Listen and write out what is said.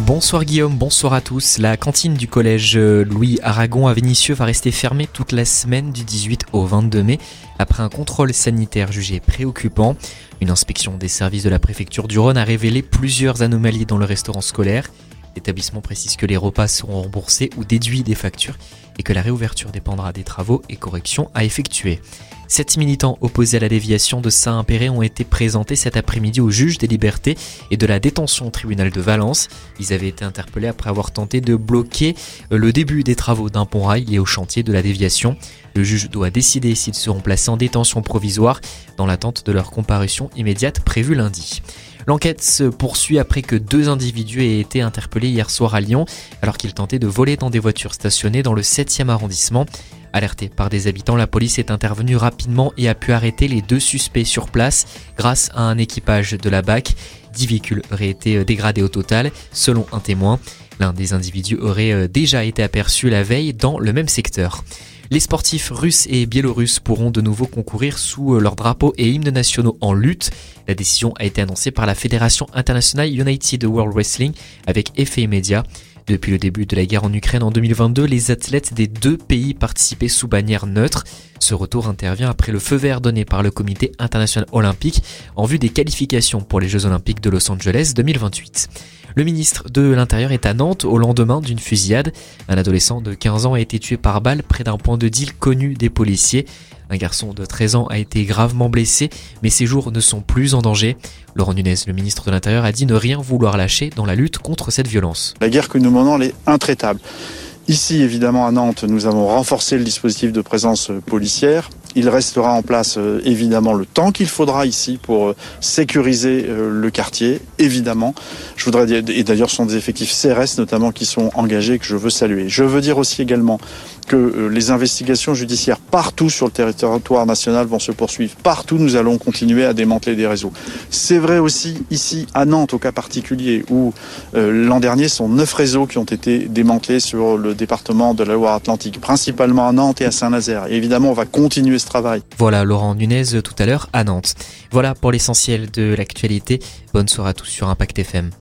Bonsoir Guillaume, bonsoir à tous. La cantine du collège Louis Aragon à Vénissieux va rester fermée toute la semaine du 18 au 22 mai après un contrôle sanitaire jugé préoccupant. Une inspection des services de la préfecture du Rhône a révélé plusieurs anomalies dans le restaurant scolaire. L'établissement précise que les repas seront remboursés ou déduits des factures et que la réouverture dépendra des travaux et corrections à effectuer. 7 militants opposés à la déviation de Saint-Péray ont été présentés cet après-midi au juge des libertés et de la détention au tribunal de Valence. Ils avaient été interpellés après avoir tenté de bloquer le début des travaux d'un pont-rail lié au chantier de la déviation. Le juge doit décider s'ils seront placés en détention provisoire dans l'attente de leur comparution immédiate prévue lundi. L'enquête se poursuit après que 2 individus aient été interpellés hier soir à Lyon alors qu'ils tentaient de voler dans des voitures stationnées dans le 7e arrondissement. Alertée par des habitants, la police est intervenue rapidement et a pu arrêter les 2 suspects sur place grâce à un équipage de la BAC. 10 véhicules auraient été dégradés au total, selon un témoin. L'un des individus aurait déjà été aperçu la veille dans le même secteur. Les sportifs russes et biélorusses pourront de nouveau concourir sous leurs drapeaux et hymnes nationaux en lutte. La décision a été annoncée par la Fédération internationale United World Wrestling avec effet immédiat. Depuis le début de la guerre en Ukraine en 2022, les athlètes des 2 pays participaient sous bannière neutre. Ce retour intervient après le feu vert donné par le Comité international olympique en vue des qualifications pour les Jeux olympiques de Los Angeles 2028. Le ministre de l'Intérieur est à Nantes au lendemain d'une fusillade. Un adolescent de 15 ans a été tué par balle près d'un point de deal connu des policiers. Un garçon de 13 ans a été gravement blessé, mais ses jours ne sont plus en danger. Laurent Nunez, le ministre de l'Intérieur, a dit ne rien vouloir lâcher dans la lutte contre cette violence. La guerre que nous menons, elle est intraitable. Ici, évidemment, à Nantes, nous avons renforcé le dispositif de présence policière. Il restera en place, évidemment, le temps qu'il faudra ici pour sécuriser le quartier, évidemment. Je voudrais dire, et d'ailleurs, ce sont des effectifs CRS, notamment, qui sont engagés, que je veux saluer. Je veux dire aussi également que les investigations judiciaires partout sur le territoire national vont se poursuivre. Partout, nous allons continuer à démanteler des réseaux. C'est vrai aussi ici, à Nantes, au cas particulier, où l'an dernier, ce sont 9 réseaux qui ont été démantelés sur le département de la Loire-Atlantique, principalement à Nantes et à Saint-Nazaire. Et évidemment, on va continuer ce travail. Voilà, Laurent Nunez tout à l'heure à Nantes. Voilà pour l'essentiel de l'actualité. Bonne soirée à tous sur Impact FM.